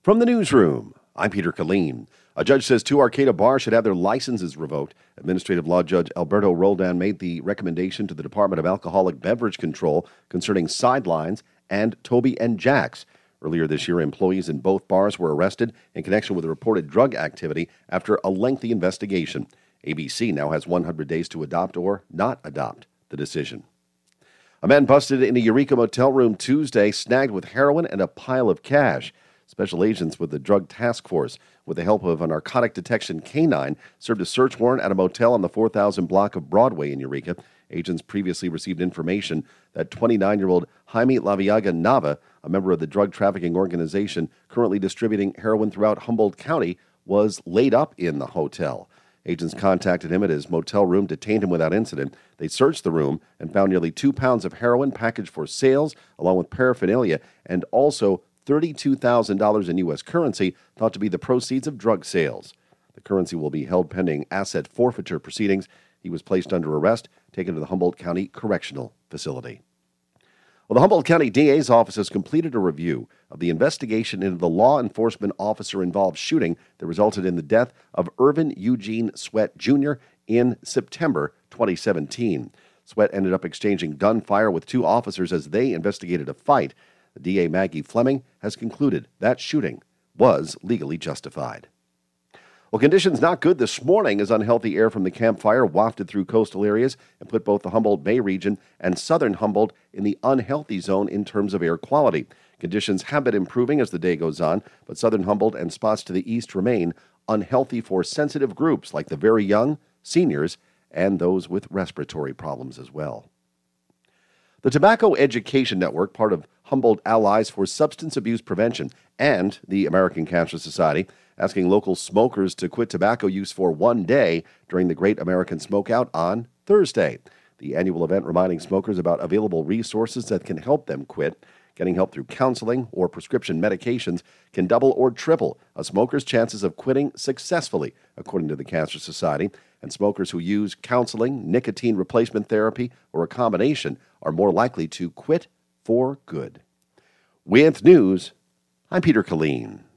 From the newsroom, I'm Peter Killeen. A judge says two Arcata bars should have their licenses revoked. Administrative Law Judge Alberto Roldan made the recommendation to the Department of Alcoholic Beverage Control concerning Sidelines and Toby and Jack's. Earlier this year, employees in both bars were arrested in connection with reported drug activity after a lengthy investigation. ABC now has 100 days to adopt or not adopt the decision. A man busted in a Eureka motel room Tuesday, snagged with heroin and a pile of cash. Special agents with the Drug Task Force, with the help of a narcotic detection canine, served a search warrant at a motel on the 4000 block of Broadway in Eureka. Agents previously received information that 29-year-old Jaime Laviaga Nava, a member of the drug trafficking organization currently distributing heroin throughout Humboldt County, was laid up in the hotel. Agents contacted him at his motel room, detained him without incident. They searched the room and found nearly 2 pounds of heroin packaged for sales, along with paraphernalia, and also $32,000 in U.S. currency, thought to be the proceeds of drug sales. The currency will be held pending asset forfeiture proceedings. He was placed under arrest, taken to the Humboldt County Correctional Facility. Well, the Humboldt County DA's office has completed a review of the investigation into the law enforcement officer-involved shooting that resulted in the death of Irvin Eugene Sweat, Jr. in September 2017. Sweat ended up exchanging gunfire with two officers as they investigated a fight. The DA, Maggie Fleming, has concluded that shooting was legally justified. Well, conditions not good this morning as unhealthy air from the Camp Fire wafted through coastal areas and put both the Humboldt Bay region and southern Humboldt in the unhealthy zone in terms of air quality. Conditions have been improving as the day goes on, but southern Humboldt and spots to the east remain unhealthy for sensitive groups like the very young, seniors, and those with respiratory problems as well. The Tobacco Education Network, part of Humboldt Allies for Substance Abuse Prevention, and the American Cancer Society, asking local smokers to quit tobacco use for one day during the Great American Smokeout on Thursday. The annual event reminding smokers about available resources that can help them quit. Getting help through counseling or prescription medications can double or triple a smoker's chances of quitting successfully, according to the Cancer Society. And smokers who use counseling, nicotine replacement therapy, or a combination are more likely to quit for good. With news, I'm Peter Killeen.